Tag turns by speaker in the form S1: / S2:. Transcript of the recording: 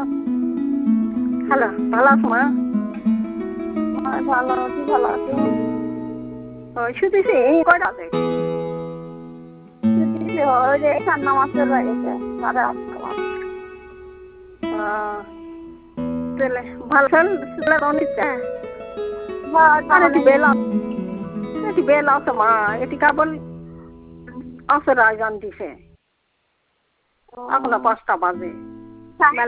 S1: Hello, ভালো আছো মা?
S2: ভালো আছি, ভালো আছি।
S1: ওই শুতেছি কয়টা বাজে?
S2: ওই যে এখান নামাজ চলে গেছে 8:30 বাজে।
S1: তাহলে ভালো ছেলে অনেকটা আর
S2: তেমন
S1: এটি বেলা আছে মা, এটি কেবল আসর আজান দিছে, এখনো 5টা বাজে।